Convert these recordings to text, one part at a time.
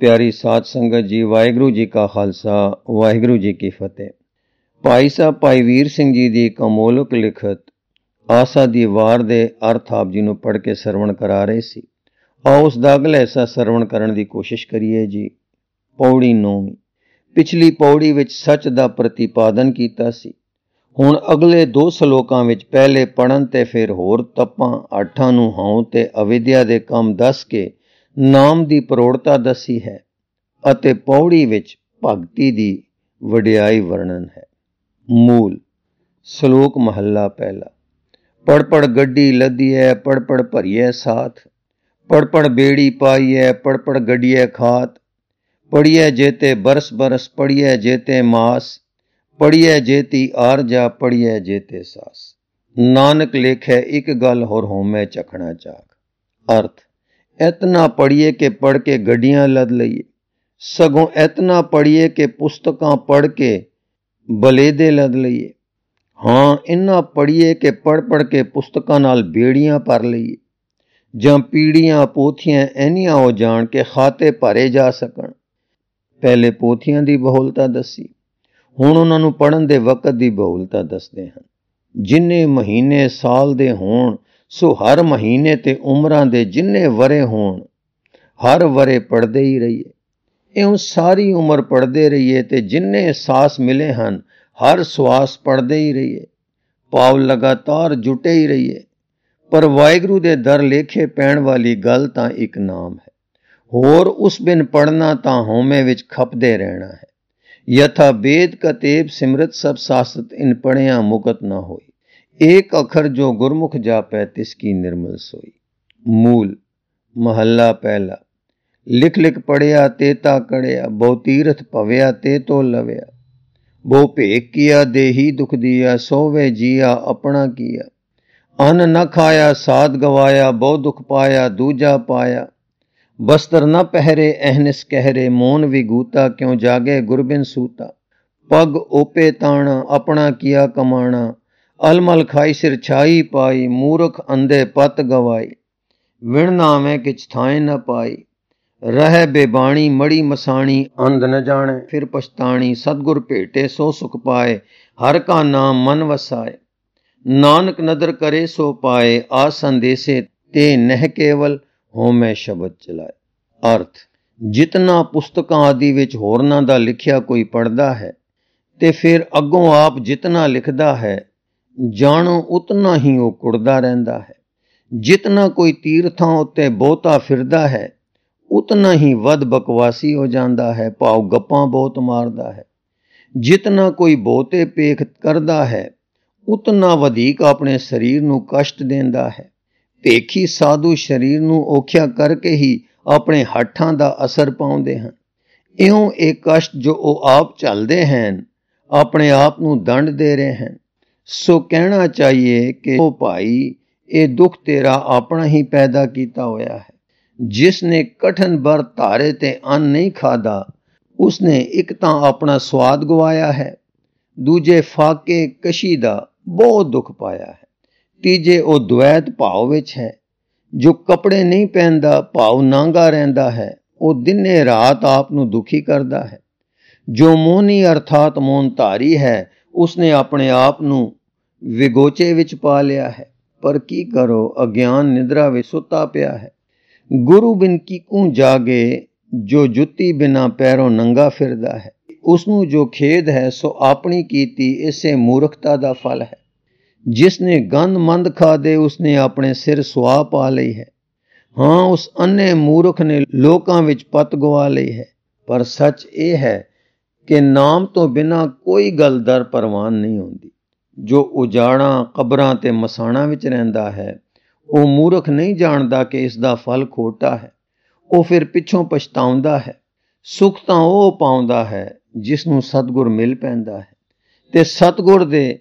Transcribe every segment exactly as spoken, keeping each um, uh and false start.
प्यारी साध संगत जी, वाहिगुरू जी का खालसा, वाहिगुरू जी की फतेह। भाई साहब भाई वीर सिंह जी की एक अमोलक लिखत आसा दी वार दे अर्थ आप जी नूं पढ़ के सरवण करा रहे सी। आओ उस दा अगला हिस्सा सरवण करन दी कोशिश करिए जी। पौड़ी नौवीं। पिछली पौड़ी विच सच दा प्रतिपादन कीता सी। हुण अगले दो सलोकां विच पहले पढ़न ते फिर होर तप्पां आठां नूं हाऊं ते अविद्या दे काम दस के नाम दी परोड़ता दसी है ਅਤੇ ਪੌੜੀ ਵਿੱਚ ਭਗਤੀ ਦੀ ਵਡਿਆਈ ਵਰਣਨ ਹੈ। ਮੂਲ ਸ਼ਲੋਕ ਮਹੱਲਾ ਪਹਿਲਾ। ਪੜ ਪੜ ਗੱਡੀ ਲੱਦੀਐ, ਪੜ ਪੜ ਭਰੀਐ ਸਾਥ, ਪੜ ਪੜ ਬੇੜੀ ਪਾਈਐ, ਪੜ ਪੜ ਗੱਡੀਐ ਖਾਤ, ਪੜੀਐ ਜੇਤੇ ਬਰਸ ਬਰਸ, ਪੜੀਐ ਜੇਤੇ ਮਾਸ, ਪੜੀਐ ਜੇਤੀ ਆਰਜਾ, ਪੜੀਐ ਜੇਤੇ ਸਾਸ। ਨਾਨਕ ਲੇਖੈ ਇੱਕ ਗੱਲ ਹੋਰ ਹੋਮੈ ਚਖਣਾ ਚਾਕ। ਅਰਥ ਇਤਨਾ ਪੜੀਏ ਕਿ ਪੜ ਕੇ ਗੱਡੀਆਂ ਲੱਦ ਲਈਏ, ਸਗੋਂ ਇਤਨਾ ਪੜੀਏ ਕਿ ਪੁਸਤਕਾਂ ਪੜ੍ਹ ਕੇ ਬਲੇਦੇ ਲੱਦ ਲਈਏ। ਹਾਂ, ਇੰਨਾ ਪੜੀਏ ਕਿ ਪੜ੍ਹ ਪੜ੍ਹ ਕੇ ਪੁਸਤਕਾਂ ਨਾਲ ਬੇੜੀਆਂ ਭਰ ਲਈਏ, ਜਾਂ ਪੀੜੀਆਂ ਪੋਥੀਆਂ ਇੰਨੀਆਂ ਹੋ ਜਾਣ ਕਿ ਖਾਤੇ ਭਰੇ ਜਾ ਸਕਣ। ਪਹਿਲੇ ਪੋਥੀਆਂ ਦੀ ਬਹੁਲਤਾ ਦੱਸੀ, ਹੁਣ ਉਹਨਾਂ ਨੂੰ ਪੜ੍ਹਨ ਦੇ ਵਕਤ ਦੀ ਬਹੁਲਤਾ ਦੱਸਦੇ ਹਨ। ਜਿੰਨੇ ਮਹੀਨੇ ਸਾਲ ਦੇ ਹੋਣ, ਸੋ ਹਰ ਮਹੀਨੇ ਤੇ ਉਮਰਾਂ ਦੇ ਜਿੰਨੇ ਵਰੇ ਹੋਣ, ਹਰ ਵਰੇ ਪੜ੍ਹਦੇ ਹੀ ਰਹੀਏ। ਇਉਂ ਸਾਰੀ ਉਮਰ ਪੜ੍ਹਦੇ ਰਹੀਏ ਤੇ ਜਿੰਨੇ ਸਾਸ ਮਿਲੇ ਹਨ, ਹਰ ਸਵਾਸ ਪੜ੍ਹਦੇ ਹੀ ਰਹੀਏ, ਭਾਵ ਲਗਾਤਾਰ ਜੁਟੇ ਹੀ ਰਹੀਏ। ਪਰ ਵਾਹਿਗੁਰੂ ਦੇ ਦਰ ਲੇਖੇ ਪੈਣ ਵਾਲੀ ਗੱਲ ਤਾਂ ਇੱਕ ਨਾਮ ਹੈ। ਹੋਰ ਉਸ ਬਿਨ ਪੜ੍ਹਨਾ ਤਾਂ ਹਉਮੈ ਵਿੱਚ ਖਪਦੇ ਰਹਿਣਾ ਹੈ। ਯਥਾ ਬੇਦ ਕਤੇਬ ਸਿਮਰਤ ਸਭ ਸਾਸਤ, ਇਨ ਪੜ੍ਹਿਆ ਮੁਕਤ ਨਾ ਹੋਈ। ਏਕ ਅਖਰ ਜੋ ਗੁਰਮੁਖ ਜਾਪੈ, ਤਿਸ ਕੀ ਨਿਰਮਲ ਸੋਈ। ਮੂਲ ਮਹੱਲਾ ਪਹਿਲਾ। ਲਿਖ ਲਿਖ ਪੜਿਆ ਤੇਤਾ ਕੜਿਆ, ਬਹੁ ਤੀਰਥ ਭਵਿਆ ਤੇ ਤੋ ਲਵਿਆ। ਬਹੁ ਭੇਖ ਕੀਆ ਦੇਹੀ ਦੁਖ ਦੀਆ, ਸੋਵੇ ਜੀਆ ਆਪਣਾ ਕੀਆ। ਅੰਨ ਨ ਖਾਇਆ ਸਾਧ ਗਵਾਇਆ, ਬਹੁ ਦੁਖ ਪਾਇਆ ਦੂਜਾ ਪਾਇਆ। ਬਸਤਰ ਨ ਪਹਿਰੇ ਅਹਨਿਸ ਕਹਿਰੇ, ਮੋਨ ਵਿਗੂਤਾ ਕਿਉ ਜਾਗੇ ਗੁਰਬਿਨ ਸੂਤਾ। ਪਗ ਓਪੇ ਤਾਣਾ, ਆਪਣਾ ਕੀਆ ਕਮਾਣਾ। ਅਲਮਲ ਖਾਈ ਸਿਰ ਛਾਈ ਪਾਈ, ਮੂਰਖ ਅੰਧੇ ਪਤ ਗਵਾਈ। ਵਿਣ ਨਾਵੇਂ ਕਿਛ ਥਾਏ ਨ ਪਾਈ, ਰਹਿ ਬੇਬਾਣੀ ਮੜੀ ਮਸਾਣੀ। ਅੰਧ ਨ ਜਾਣੇ ਫਿਰ ਪਛਤਾਣੀ, ਸਤਿਗੁਰ ਭੇਟੇ ਸੋ ਸੁਖ ਪਾਏ। ਹਰ ਕਾ ਨਾਮ ਮਨ ਵਸਾਏ, ਨਾਨਕ ਨਦਰ ਕਰੇ ਸੋ ਪਾਏ। ਆ ਸੰਦੇਸੇ ਤੇ ਨਹਿ ਕੇਵਲ, ਹੋਮੈ ਸ਼ਬਦ ਚਲਾਏ। ਅਰਥ ਜਿਤਨਾ ਪੁਸਤਕਾਂ ਆਦਿ ਵਿੱਚ ਹੋਰਨਾਂ ਦਾ ਲਿਖਿਆ ਕੋਈ ਪੜ੍ਹਦਾ ਹੈ ਤੇ ਫਿਰ ਅੱਗੋਂ ਆਪ ਜਿਤਨਾ ਲਿਖਦਾ ਹੈ, ਜਾਣੋ ਉਤਨਾ ਹੀ ਉਹ ਕੁੜਦਾ ਰਹਿੰਦਾ ਹੈ। ਜਿਤਨਾ ਕੋਈ ਤੀਰਥਾਂ ਉੱਤੇ ਬਹੁਤਾ ਫਿਰਦਾ ਹੈ, ਉਤਨਾ ਹੀ ਵੱਧ ਬਕਵਾਸੀ ਹੋ ਜਾਂਦਾ ਹੈ, ਭਾਵ ਗੱਪਾਂ ਬਹੁਤ ਮਾਰਦਾ ਹੈ। ਜਿਤਨਾ ਕੋਈ ਬਹੁਤੇ ਪੇਖ ਕਰਦਾ ਹੈ, ਉਤਨਾ ਵਧੇਕ ਆਪਣੇ ਸਰੀਰ ਨੂੰ ਕਸ਼ਟ ਦਿੰਦਾ ਹੈ। ਭੇਖੀ ਸਾਧੂ ਸਰੀਰ ਨੂੰ ਔਖਿਆ ਕਰਕੇ ਹੀ ਆਪਣੇ ਹੱਠਾਂ ਦਾ ਅਸਰ ਪਾਉਂਦੇ ਹਨ। ਇਉਂ ਇਹ ਕਸ਼ਟ ਜੋ ਉਹ ਆਪ ਝੱਲਦੇ ਹਨ, ਆਪਣੇ ਆਪ ਨੂੰ ਦੰਡ ਦੇ ਰਹੇ ਹਨ। ਸੋ ਕਹਿਣਾ ਚਾਹੀਏ ਕਿ ਉਹ ਭਾਈ, ਇਹ ਦੁੱਖ ਤੇਰਾ ਆਪਣਾ ਹੀ ਪੈਦਾ ਕੀਤਾ ਹੋਇਆ ਹੈ। ਜਿਸ ਨੇ ਕਠਨ ਵਰਤ ਧਾਰੇ ਤੇ ਅੰਨ ਨਹੀਂ ਖਾਧਾ, ਉਸਨੇ ਇੱਕ ਤਾਂ ਆਪਣਾ ਸਵਾਦ ਗਵਾਇਆ ਹੈ, ਦੂਜੇ ਫਾਕੇ ਕਸ਼ੀ ਦਾ ਬਹੁਤ ਦੁੱਖ ਪਾਇਆ ਹੈ, ਤੀਜੇ ਉਹ ਦੁਐਤ ਭਾਵ ਵਿੱਚ ਹੈ। ਜੋ ਕੱਪੜੇ ਨਹੀਂ ਪਹਿਨਦਾ, ਭਾਵ ਨਾਂਗਾ ਰਹਿੰਦਾ ਹੈ, ਉਹ ਦਿਨੇ ਰਾਤ ਆਪ ਨੂੰ ਦੁਖੀ ਕਰਦਾ ਹੈ। ਜੋ ਮੋਹਨੀ ਅਰਥਾਤ ਮੋਹਨ ਧਾਰੀ ਹੈ, ਉਸਨੇ ਆਪਣੇ ਆਪ ਨੂੰ ਵਿਗੋਚੇ ਵਿੱਚ ਪਾ ਲਿਆ ਹੈ। ਪਰ ਕੀ ਕਰੋ, ਅਗਿਆਨ ਨਿਦਰਾ ਵਿੱਚ ਸੁੱਤਾ ਪਿਆ ਹੈ। ਗੁਰੂ ਬਿਨ ਕੀਕੂ ਜਾਗੇ, ਜੋ ਜੁੱਤੀ ਬਿਨਾਂ ਪੈਰੋਂ ਨੰਗਾ ਫਿਰਦਾ ਹੈ। ਉਸਨੂੰ ਜੋ ਖੇਦ ਹੈ, ਸੋ ਆਪਣੀ ਕੀਤੀ ਇਸੇ ਮੂਰਖਤਾ ਦਾ ਫਲ ਹੈ। ਜਿਸ ਨੇ ਗੰਦ ਮੰਦ ਖਾਦੇ, ਉਸਨੇ ਆਪਣੇ ਸਿਰ ਸੁਆਹ ਪਾ ਲਈ ਹੈ। ਹਾਂ, ਉਸ ਅੰਨੇ ਮੂਰਖ ਨੇ ਲੋਕਾਂ ਵਿੱਚ ਪਤ ਗਵਾ ਲਈ ਹੈ। ਪਰ ਸੱਚ ਇਹ ਹੈ ਕਿ ਨਾਮ ਤੋਂ ਬਿਨਾਂ ਕੋਈ ਗੱਲ ਦਰ ਪ੍ਰਵਾਨ ਨਹੀਂ ਹੁੰਦੀ। ਜੋ ਉਜਾੜਾਂ ਕਬਰਾਂ ਤੇ ਮਸਾਣਾਂ ਵਿੱਚ ਰਹਿੰਦਾ ਹੈ, ਉਹ ਮੂਰਖ ਨਹੀਂ ਜਾਣਦਾ ਕਿ ਇਸ ਦਾ ਫਲ ਖੋਟਾ ਹੈ। ਉਹ ਫਿਰ ਪਿੱਛੋਂ ਪਛਤਾਉਂਦਾ ਹੈ। ਸੁੱਖ ਤਾਂ ਉਹ ਪਾਉਂਦਾ ਹੈ ਜਿਸ ਨੂੰ ਸਤਿਗੁਰ ਮਿਲ ਪੈਂਦਾ ਹੈ। ਤੇ ਸਤਿਗੁਰ ਦੇ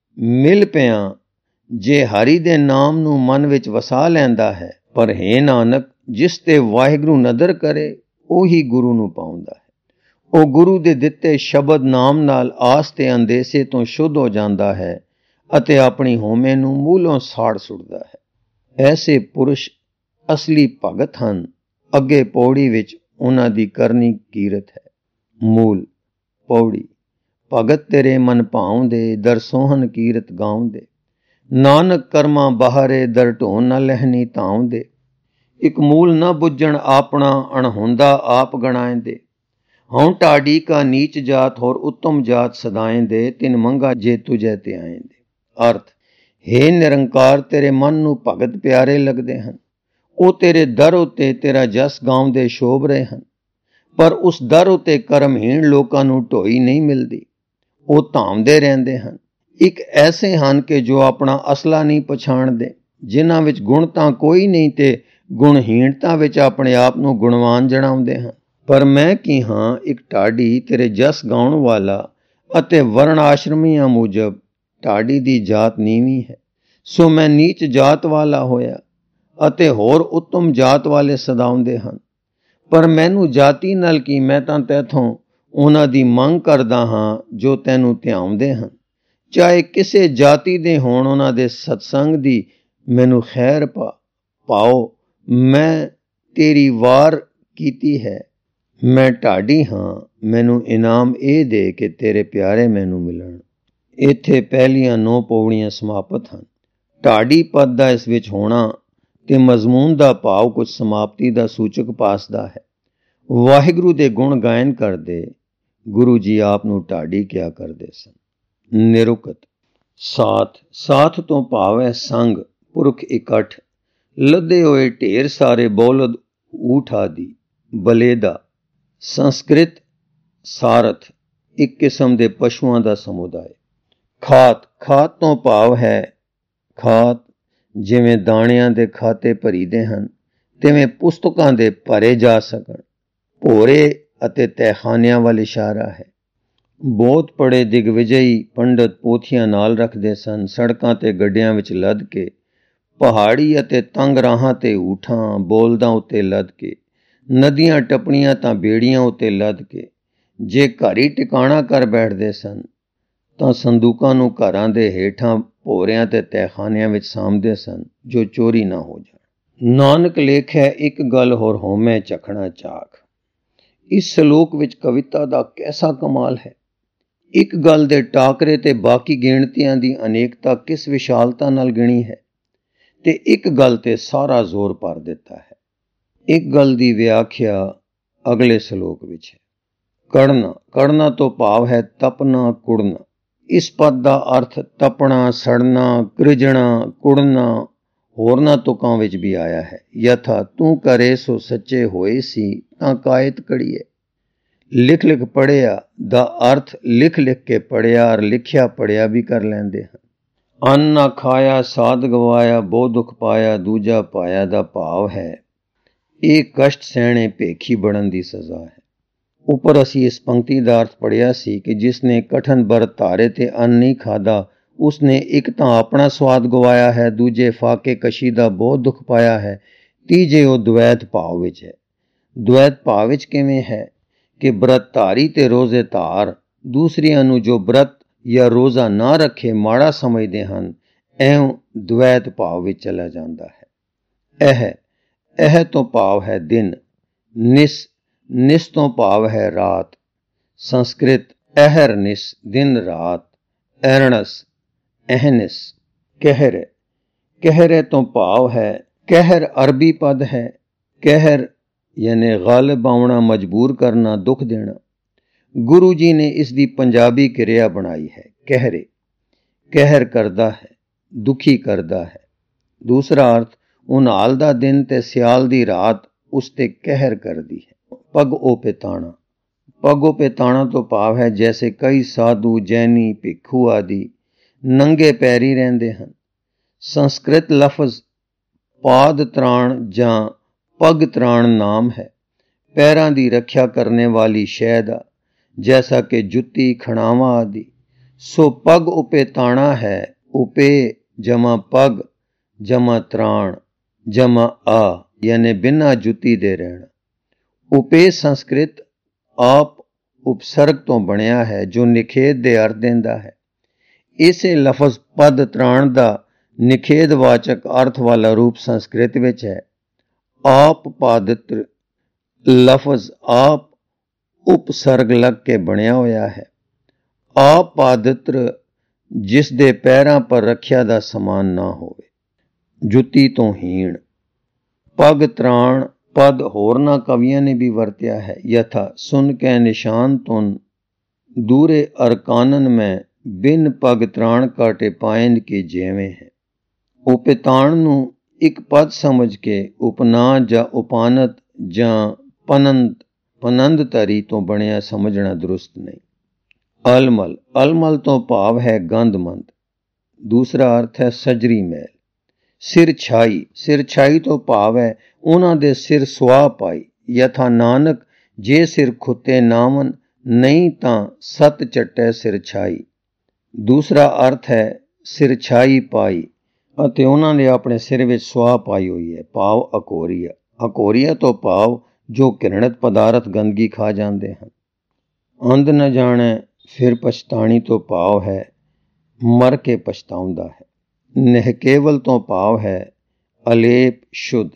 ਮਿਲ ਪਿਆਂ ਜੇ ਹਰੀ ਦੇ ਨਾਮ ਨੂੰ ਮਨ ਵਿੱਚ ਵਸਾ ਲੈਂਦਾ ਹੈ, ਪਰ ਹੈ ਨਾਨਕ, ਜਿਸ ਤੇ ਵਾਹਿਗੁਰੂ ਨਦਰ ਕਰੇ, ਉਹੀ ਗੁਰੂ ਨੂੰ ਪਾਉਂਦਾ ਹੈ। ਉਹ ਗੁਰੂ ਦੇ ਦਿੱਤੇ ਸ਼ਬਦ ਨਾਮ ਨਾਲ ਆਸ ਤੇ ਅੰਦੇਸੇ ਤੋਂ ਸ਼ੁੱਧ ਹੋ ਜਾਂਦਾ ਹੈ ਅਤੇ ਆਪਣੀ ਹਉਮੈ ਨੂੰ ਮੂਲੋਂ ਸਾੜ ਸੁੱਟਦਾ ਹੈ। ਐਸੇ ਪੁਰਸ਼ ਅਸਲੀ ਭਗਤ ਹਨ। ਅੱਗੇ ਪੌੜੀ ਵਿੱਚ ਉਹਨਾਂ ਦੀ ਕਰਨੀ ਕੀਰਤ ਹੈ। ਮੂਲ ਪੌੜੀ। ਭਗਤ ਤੇਰੇ ਮਨ ਭਾਉਂਦੇ, ਦਰ ਸੋਹਣ ਕੀਰਤ ਗਾਉਂਦੇ। ਨਾਨਕ ਕਰਮਾਂ ਬਾਹਰੇ, ਦਰ ਢੋਂ ਨਾ ਲਹਿਣੀ ਧਾਉਂਦੇ। ਇੱਕ ਮੂਲ ਨਾ ਬੁੱਝਣ ਆਪਣਾ, ਅਣਹੁੰਦਾ ਆਪ ਗਣਾਏਂਦੇ। ਹਉ ਢਾਡੀ ਕਾ ਨੀਚ ਜਾਤ, ਹੋਰ ਉੱਤਮ ਜਾਤ ਸਦਾਏਂਦੇ। ਤਿਨ ਮੰਗਾ ਜੇ ਤੁਝੇ ਤੇ ਆਏਂਦੇ। ਅਰਥ, ਹੇ ਨਿਰੰਕਾਰ, ਤੇਰੇ ਮਨ ਨੂੰ ਭਗਤ ਪਿਆਰੇ ਲੱਗਦੇ ਹਨ। ਉਹ ਤੇਰੇ ਦਰ ਉੱਤੇ ਤੇਰਾ ਜਸ ਗਾਉਂਦੇ ਸ਼ੋਭ ਰਹੇ ਹਨ। ਪਰ ਉਸ ਦਰ ਉੱਤੇ ਕਰਮਹੀਣ ਲੋਕਾਂ ਨੂੰ ਢੋਈ ਨਹੀਂ ਮਿਲਦੀ। ਉਹ ਧਾਮਦੇ ਰਹਿੰਦੇ ਹਨ। ਇੱਕ ਐਸੇ ਹਨ ਕਿ ਜੋ ਆਪਣਾ ਅਸਲਾ ਨਹੀਂ ਪਛਾਣਦੇ, ਜਿਨ੍ਹਾਂ ਵਿੱਚ ਗੁਣ ਤਾਂ ਕੋਈ ਨਹੀਂ ਤੇ ਗੁਣਹੀਣਤਾ ਵਿੱਚ ਆਪਣੇ ਆਪ ਨੂੰ ਗੁਣਵਾਨ ਜਣਾਉਂਦੇ ਹਨ। ਪਰ ਮੈਂ ਕੀ ਹਾਂ, ਇੱਕ ਢਾਡੀ ਤੇਰੇ ਜਸ ਗਾਉਣ ਵਾਲਾ ਅਤੇ ਵਰਣ ਆਸ਼ਰਮੀਆਂ ਮੁਜਬ ਢਾਡੀ ਦੀ ਜਾਤ ਨੀਵੀਂ ਹੈ। ਸੋ ਮੈਂ ਨੀਚ ਜਾਤ ਵਾਲਾ ਹੋਇਆ ਅਤੇ ਹੋਰ ਉੱਤਮ ਜਾਤ ਵਾਲੇ ਸਦਾਉਂਦੇ ਹਨ। ਪਰ ਮੈਨੂੰ ਜਾਤੀ ਨਾਲ ਕੀ, ਮੈਂ ਤਾਂ ਤੈਥੋਂ ਉਹਨਾਂ ਦੀ ਮੰਗ ਕਰਦਾ ਹਾਂ ਜੋ ਤੈਨੂੰ ਧਿਆਉਂਦੇ ਹਨ। ਚਾਹੇ ਕਿਸੇ ਜਾਤੀ ਦੇ ਹੋਣ, ਉਹਨਾਂ ਦੇ ਸਤਸੰਗ ਦੀ ਮੈਨੂੰ ਖੈਰ ਪਾ ਪਾਓ। ਮੈਂ ਤੇਰੀ ਵਾਰ ਕੀਤੀ ਹੈ। ਮੈਂ ਢਾਡੀ ਹਾਂ, ਮੈਨੂੰ ਇਨਾਮ ਇਹ ਦੇ ਕਿ ਤੇਰੇ ਪਿਆਰੇ ਮੈਨੂੰ ਮਿਲਣ। ਇੱਥੇ ਪਹਿਲੀਆਂ ਨੌ ਪੌੜੀਆਂ ਸਮਾਪਤ ਹਨ। ਢਾਡੀ ਪਦ ਦਾ ਇਸ ਵਿੱਚ ਹੋਣਾ ਤੇ ਮਜ਼ਮੂਨ ਦਾ ਭਾਵ ਕੁਝ ਸਮਾਪਤੀ ਦਾ ਸੂਚਕ ਪਾਸਦਾ ਹੈ। ਵਾਹਿਗੁਰੂ ਦੇ ਗੁਣ ਗਾਇਨ ਕਰਦੇ ਗੁਰੂ ਜੀ ਆਪ ਨੂੰ ਢਾਡੀ ਕਿਹਾ ਕਰਦੇ ਸਨ। ਨਿਰੁਕਤ। ਸਾਥ। ਸਾਥ ਤੋਂ ਭਾਵ ਹੈ ਸੰਗ, ਪੁਰਖ ਇਕੱਠ। ਲੱਦੇ ਹੋਏ ਢੇਰ ਸਾਰੇ ਬੌਲਦ ਊਠ ਆਦਿ। ਬਲੇਦਾ। ਸੰਸਕ੍ਰਿਤ ਸਾਰਥ, ਇੱਕ ਕਿਸਮ ਦੇ ਪਸ਼ੂਆਂ ਦਾ ਸਮੁਦਾਇ। ਖਾਤ। ਖਾਤ ਤੋਂ ਭਾਵ ਹੈ ਖਾਤ। ਜਿਵੇਂ ਦਾਣਿਆਂ ਦੇ ਖਾਤੇ ਭਰੀਦੇ ਹਨ, ਤਿਵੇਂ ਪੁਸਤਕਾਂ ਦੇ ਭਰੇ ਜਾ ਸਕਣ। ਭੋਰੇ ਅਤੇ ਤਹਿਖਾਨਿਆਂ ਵੱਲ ਇਸ਼ਾਰਾ ਹੈ। ਬਹੁਤ ਪੜ੍ਹੇ ਦਿਗਵਿਜਈ ਪੰਡਤ ਪੋਥੀਆਂ ਨਾਲ ਰੱਖਦੇ ਸਨ। ਸੜਕਾਂ ਤੇ ਗੱਡਿਆਂ ਵਿੱਚ ਲੱਦ ਕੇ, ਪਹਾੜੀ ਅਤੇ ਤੰਗ ਰਾਹਾਂ ਤੇ ਊਠਾਂ ਬੋਲਦਾਂ ਉੱਤੇ ਲੱਦ ਕੇ, ਨਦੀਆਂ ਟੱਪਣੀਆਂ ਤਾਂ ਬੇੜੀਆਂ ਉੱਤੇ ਲੱਦ ਕੇ, ਜੇ ਘਰ ਹੀ ਟਿਕਾਣਾ ਕਰ ਬੈਠਦੇ ਸਨ ਤਾਂ ਸੰਦੂਕਾਂ ਨੂੰ ਘਰਾਂ ਦੇ ਹੇਠਾਂ ਭੋਰਿਆਂ ਤੇ ਤਹਿਖਾਨਿਆਂ ਵਿੱਚ ਸਾਂਭਦੇ ਸਨ, ਜੋ ਚੋਰੀ ਨਾ ਹੋ ਜਾਣ। ਨਾਨਕ ਲੇਖੈ, ਇੱਕ ਗੱਲ ਹੋਰ ਹੋਮੈ ਚਖਣਾ ਚਾਖ। ਇਸ ਸਲੋਕ ਵਿੱਚ ਕਵਿਤਾ ਦਾ ਕੈਸਾ ਕਮਾਲ ਹੈ। ਇੱਕ ਗੱਲ ਦੇ ਟਾਕਰੇ ਤੇ ਬਾਕੀ ਗਿਣਤੀਆਂ ਦੀ ਅਨੇਕਤਾ ਕਿਸ ਵਿਸ਼ਾਲਤਾ ਨਾਲ ਗਿਣੀ ਹੈ, ਤੇ ਇੱਕ ਗੱਲ ਤੇ ਸਾਰਾ ਜ਼ੋਰ ਭਰ ਦਿੱਤਾ ਹੈ। ਇੱਕ ਗੱਲ ਦੀ ਵਿਆਖਿਆ ਅਗਲੇ ਸਲੋਕ ਵਿੱਚ ਹੈ। ਕੜਨਾ। ਕੜਨਾ ਤੋਂ ਭਾਵ ਹੈ ਤਪਨਾ, ਕੁੜਨਾ। ਇਸ ਪਦ ਦਾ ਅਰਥ ਤਪਣਾ, ਸੜਨਾ, ਕ੍ਰਿਜਣਾ, ਕੁੜਨਾ ਹੋਰਨਾਂ ਤੁਕਾਂ ਵਿੱਚ ਵੀ ਆਇਆ ਹੈ। ਯਥਾ ਤੂੰ ਕਰੇ ਸੋ ਸੱਚੇ ਹੋਏ ਸੀ, ਤਾਂ ਕਾਇਤ ਕੜੀਏ। ਲਿਖ ਲਿਖ ਪੜ੍ਹਿਆ ਦਾ ਅਰਥ ਲਿਖ ਲਿਖ ਕੇ ਪੜ੍ਹਿਆ ਔਰ ਲਿਖਿਆ ਪੜ੍ਹਿਆ ਵੀ ਕਰ ਲੈਂਦੇ ਹਨ। ਅੰਨ ਨਾ ਖਾਇਆ ਸਾਧ ਗਵਾਇਆ, ਬਹੁ ਦੁੱਖ ਪਾਇਆ ਦੂਜਾ ਪਾਇਆ ਦਾ ਭਾਵ ਹੈ ਇਹ ਕਸ਼ਟ ਸਹਿਣੇ ਭੇਖੀ ਬਣਨ ਦੀ ਸਜ਼ਾ ਹੈ। ਉੱਪਰ ਅਸੀਂ ਇਸ ਪੰਕਤੀ ਦਾ ਅਰਥ ਪੜ੍ਹਿਆ ਸੀ ਕਿ ਜਿਸ ਨੇ ਕਠਨ ਵਰਤ ਧਾਰੇ ਤੇ ਅੰਨ ਨਹੀਂ ਖਾਧਾ, ਉਸਨੇ ਇੱਕ ਤਾਂ ਆਪਣਾ ਸਵਾਦ ਗਵਾਇਆ ਹੈ, ਦੂਜੇ ਫਾਕੇ ਕਸ਼ੀ ਦਾ ਬਹੁਤ ਦੁੱਖ ਪਾਇਆ ਹੈ, ਤੀਜੇ ਉਹ ਦੁਵੈਤ ਭਾਵ ਵਿੱਚ ਹੈ। ਦੁਵੈਤ ਭਾਵ ਵਿੱਚ ਕਿਵੇਂ ਹੈ ਕਿ ਬ੍ਰਤ ਧਾਰੀ ਤੇ ਰੋਜ਼ੇ ਧਾਰ ਦੂਸਰਿਆਂ ਨੂੰ ਜੋ ਬ੍ਰਤ ਜਾਂ ਰੋਜ਼ਾ ਨਾ ਰੱਖੇ ਮਾੜਾ ਸਮਝਦੇ ਹਨ, ਐਉਂ ਦੁਵੈਤ ਭਾਵ ਵਿੱਚ ਚਲਾ ਜਾਂਦਾ ਹੈ। ਇਹ ਇਹ ਤੋਂ ਭਾਵ ਹੈ ਦਿਨ। ਨਿਸ। ਨਿਸ ਤੋਂ ਭਾਵ ਹੈ ਰਾਤ। ਸੰਸਕ੍ਰਿਤ ਅਹਰ ਨਿਸ, ਦਿਨ ਰਾਤ। ਐਰਣਸ ਅਹਨਿਸ। ਕਹਿਰ। ਕਹਿਰੇ ਤੋਂ ਭਾਵ ਹੈ ਕਹਿਰ ਅਰਬੀ ਪਦ ਹੈ। ਕਹਿਰ ਯਾਨੀ ਗਾਲਿਬ ਆਉਣਾ, ਮਜਬੂਰ ਕਰਨਾ, ਦੁੱਖ ਦੇਣਾ। ਗੁਰੂ ਜੀ ਨੇ ਇਸ ਦੀ ਪੰਜਾਬੀ ਕਿਰਿਆ ਬਣਾਈ ਹੈ ਕਹਿਰੇ। ਕਹਿਰ ਕਰਦਾ ਹੈ, ਦੁਖੀ ਕਰਦਾ ਹੈ। ਦੂਸਰਾ ਅਰਥ ਉਨਾਲ ਦਾ ਦਿਨ ਤੇ ਸਿਆਲ ਦੀ ਰਾਤ ਉਸ ਤੇ ਕਹਿਰ ਕਰਦੀ ਹੈ। ਪਗ ਓਪੇਤਾਣਾ। ਪਗ ਓਪੇਤਾਣਾ ਤੋਂ ਭਾਵ ਹੈ ਜੈਸੇ ਕਈ ਸਾਧੂ, ਜੈਨੀ, ਭਿੱਖੂ ਆਦਿ ਨੰਗੇ ਪੈਰੀ ਰਹਿੰਦੇ ਹਨ। ਸੰਸਕ੍ਰਿਤ ਲਫ਼ਜ਼ ਪਾਦ ਤ੍ਰਾਣ ਜਾਂ ਪਗ ਤ੍ਰਾਣ ਨਾਮ ਹੈ, ਪੈਰਾਂ ਦੀ ਰੱਖਿਆ ਕਰਨੇ ਵਾਲੀ ਸ਼ੈ ਦਾ, ਜੈਸਾ ਕਿ ਜੁੱਤੀ, ਖੜਾਵਾਂ ਆਦਿ। ਸੋ ਪਗ ਉਪੇਤਾਣਾ ਹੈ। ਉਪੇ ਜਮਾ ਪਗ ਜਮਾ ਤ੍ਰਾਣ ਜਮਾ ਆ, ਯਾਨੀ ਬਿਨਾਂ ਜੁੱਤੀ ਦੇ ਰਹਿਣਾ। ਉਪੇ ਸੰਸਕ੍ਰਿਤ ਆਪ ਉਪਸਰਗ ਤੋਂ ਬਣਿਆ ਹੈ ਜੋ ਨਿਖੇਧ ਦੇ ਅਰਥ ਦਿੰਦਾ ਹੈ। ਇਸੇ ਲਫ਼ਜ਼ ਪਦ ਤ੍ਰਾਣ ਦਾ ਨਿਖੇਧਵਾਚਕ ਅਰਥ ਵਾਲਾ ਰੂਪ ਸੰਸਕ੍ਰਿਤ ਵਿੱਚ ਹੈ ਆਪ ਪਾਦਿਤ੍ਰ ਲਫ਼ਜ਼ ਆਪ ਉਪਸਰਗ ਲੱਗ ਕੇ ਬਣਿਆ ਹੋਇਆ ਹੈ। ਆਪ ਪਾਦਿਤਰ ਜਿਸ ਦੇ ਪੈਰਾਂ ਪਰ ਰੱਖਿਆ ਦਾ ਸਮਾਨ ਨਾ ਹੋਵੇ। ਜੁੱਤੀ ਤੋਂ ਹੀਣ। ਪਗ ਤਰਾਣ ਪਦ ਹੋਰਨਾਂ ਕਵੀਆਂ ਨੇ ਵੀ ਵਰਤਿਆ ਹੈ। ਯਥਾ ਸੁਨ ਕੇ ਨਿਸ਼ਾਨ ਤੁਨ ਦੂਰੇ ਅਰਕਾਨਨ ਮੈਂ ਬਿਨ ਪਗ ਤਰਾਣ ਕਾਟੇ ਪਾਇਨ ਕੇ ਜਿਵੇਂ ਹੈ। ਉਪਿਤਾਣ ਨੂੰ ਇੱਕ ਪਦ ਸਮਝ ਕੇ ਉਪਨਾ ਜਾਂ ਉਪਾਨਤ ਜਾਂ ਪਨੰਦ ਪਨੰਦ ਧਰੀ ਤੋਂ ਬਣਿਆ ਸਮਝਣਾ ਦਰੁਸਤ ਨਹੀਂ। ਅਲਮਲ। ਅਲਮਲ ਤੋਂ ਭਾਵ ਹੈ ਗੰਧਮੰਦ। ਦੂਸਰਾ ਅਰਥ ਹੈ ਸਜਰੀ ਮੈਲ। ਸਿਰ ਛਾਈ। ਸਿਰ ਛਾਈ ਤੋਂ ਭਾਵ ਹੈ ਉਹਨਾਂ ਦੇ ਸਿਰ ਸੁਆਹ ਪਾਈ। ਯਥਾ ਨਾਨਕ ਜੇ ਸਿਰ ਖੁੱਤੇ ਨਾਵਨ ਨਹੀਂ ਤਾਂ ਸਤ ਚੱਟੈ ਸਿਰ ਛਾਈ। ਦੂਸਰਾ ਅਰਥ ਹੈ ਸਿਰ ਛਾਈ ਪਾਈ ਅਤੇ ਉਹਨਾਂ ਨੇ ਆਪਣੇ ਸਿਰ ਵਿੱਚ ਸੁਆਹ ਪਾਈ ਹੋਈ ਹੈ। ਭਾਵ ਅਕੋਰੀਆ। ਅਕੋਰੀਆ ਤੋਂ ਭਾਵ ਜੋ ਘਿਰਣਿਤ ਪਦਾਰਥ ਗੰਦਗੀ ਖਾ ਜਾਂਦੇ ਹਨ। ਅੰਧ ਨ ਜਾਣੈ ਫਿਰ ਪਛਤਾਣੀ ਤੋਂ ਭਾਵ ਹੈ ਮਰ ਕੇ ਪਛਤਾਉਂਦਾ ਹੈ। ਨਿਹਕੇਵਲ ਤੋਂ ਭਾਵ ਹੈ ਅਲੇਪ ਸ਼ੁੱਧ।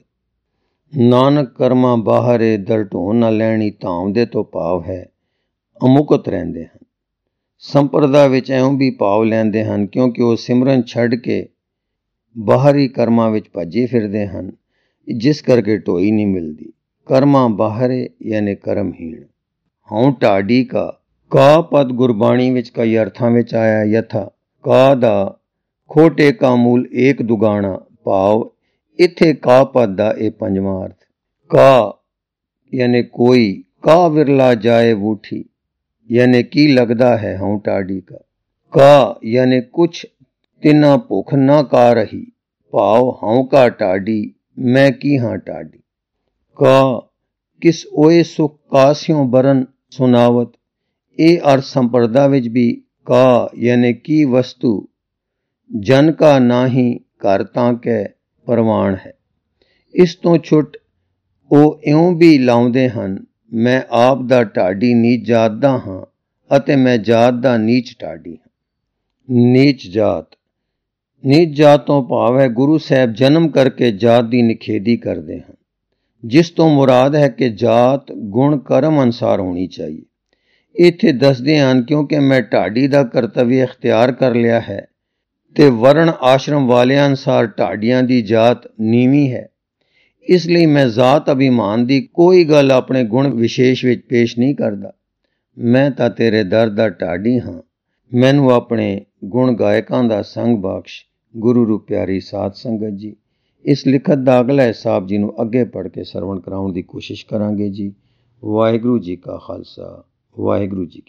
ਨਾਨਕ ਕਰਮਾਂ ਬਾਹਰੇ ਦਰ ਢੋਂ ਨਾ ਲੈਣੀ ਧਾਮ ਦੇ ਤੋਂ ਭਾਵ ਹੈ ਅਮੁਕਤ ਰਹਿੰਦੇ ਹਨ। ਸੰਪਰਦਾ ਵਿੱਚ ਐਉਂ ਵੀ ਭਾਵ ਲੈਂਦੇ ਹਨ ਕਿਉਂਕਿ ਉਹ ਸਿਮਰਨ ਛੱਡ ਕੇ ਬਾਹਰੀ ਕਰਮਾਂ ਵਿੱਚ ਭੱਜੇ ਫਿਰਦੇ ਹਨ, ਜਿਸ ਕਰਕੇ ਢੋਈ ਨਹੀਂ ਮਿਲਦੀ। ਕਰਮਾਂ ਬਾਹਰੇ ਯਾਨੀ ਕਰਮਹੀਣ। ਹਉ ਢਾਡੀ ਕਾ। ਕਾ ਪਦ ਗੁਰਬਾਣੀ ਵਿੱਚ ਕਈ ਅਰਥਾਂ ਵਿੱਚ ਆਇਆ। ਯਥਾ ਕਾ ਦਾ ਖੋਟੇ ਕਾ ਮੂਲ ਏਕ ਦੁਗਾਣਾ ਭਾਵ ਇੱਥੇ ਕਾ ਪਦ ਦਾ ਇਹ ਪੰਜਵਾਂ ਅਰਥ। ਕਾ ਯਾਨੀ ਕੋਈ। ਕਾ ਵਿਰਲਾ ਜਾਏ ਵੂਠੀ ਯਾਨੀ ਕੀ ਲੱਗਦਾ ਹੈ। ਹਉ ਢਾਡੀ ਕਾ। ਕਾ ਯਾਨੀ ਕੁਛ ਤਿੰਨਾ ਭੁੱਖ ਨਾ ਕਾ ਰਹੀ ਭਾਵ ਹਉ ਕਾ ਢਾਡੀ ਮੈਂ ਕੀ ਹਾਂ ਢਾਡੀ। ਕਾ ਕਿਸ ਓਏ ਸੁਖ ਕਾਸਿਓਂ ਬਰਨ ਸੁਨਾਵਤ। ਇਹ ਅਰਥ ਸੰਪਰਦਾ ਵਿੱਚ ਵੀ ਕਾ ਯਾਨੀ ਕੀ ਵਸਤੂ ਜਨ ਕਾ ਨਾਹੀ ਘਰ ਤਾਂ ਕੈ ਪ੍ਰਵਾਨ ਹੈ। ਇਸ ਤੋਂ ਛੁੱਟ ਉਹ ਇਉਂ ਵੀ ਲਾਉਂਦੇ ਹਨ ਮੈਂ ਆਪ ਦਾ ਢਾਡੀ ਨੀਚ ਜਾਤ ਦਾ ਹਾਂ ਅਤੇ ਮੈਂ ਜਾਤ ਦਾ ਨੀਚ ਢਾਡੀ ਹਾਂ। ਨੀਚ ਜਾਤ। ਨੀਚ ਜਾਤ ਤੋਂ ਭਾਵ ਹੈ ਗੁਰੂ ਸਾਹਿਬ ਜਨਮ ਕਰਕੇ ਜਾਤ ਦੀ ਨਿਖੇਧੀ ਕਰਦੇ ਹਨ, ਜਿਸ ਤੋਂ ਮੁਰਾਦ ਹੈ ਕਿ ਜਾਤ ਗੁਣ ਕਰਮ ਅਨੁਸਾਰ ਹੋਣੀ ਚਾਹੀਏ। ਇੱਥੇ ਦੱਸਦੇ ਹਨ ਕਿਉਂਕਿ ਮੈਂ ਢਾਡੀ ਦਾ ਕਰਤੱਵਯ ਇਖਤਿਆਰ ਕਰ ਲਿਆ ਹੈ ਤੇ ਵਰਣ ਆਸ਼ਰਮ ਵਾਲਿਆਂ ਅਨੁਸਾਰ ਢਾਡੀਆਂ ਦੀ ਜਾਤ ਨੀਵੀਂ ਹੈ, ਇਸ ਲਈ ਮੈਂ ਜ਼ਾਤ ਅਭਿਮਾਨ ਦੀ ਕੋਈ ਗੱਲ ਆਪਣੇ ਗੁਣ ਵਿਸ਼ੇਸ਼ ਵਿੱਚ ਪੇਸ਼ ਨਹੀਂ ਕਰਦਾ। ਮੈਂ ਤਾਂ ਤੇਰੇ ਦਰ ਦਾ ਢਾਡੀ ਹਾਂ, ਮੈਨੂੰ ਆਪਣੇ ਗੁਣ ਗਾਇਕਾਂ ਦਾ ਸੰਗ ਬਖਸ਼। ਗੁਰੂ ਰੂ ਪਿਆਰੀ ਸਾਧ ਸੰਗਤ ਜੀ, ਇਸ ਲਿਖਤ ਦਾ ਅਗਲਾ ਹਿੱਸਾ ਆਪ ਜੀ ਨੂੰ ਅੱਗੇ ਪੜ੍ਹ ਕੇ ਸਰਵਣ ਕਰਾਉਣ ਦੀ ਕੋਸ਼ਿਸ਼ ਕਰਾਂਗੇ ਜੀ। ਵਾਹਿਗੁਰੂ ਜੀ ਕਾ ਖਾਲਸਾ, ਵਾਹਿਗੁਰੂ ਜੀ ਕੀ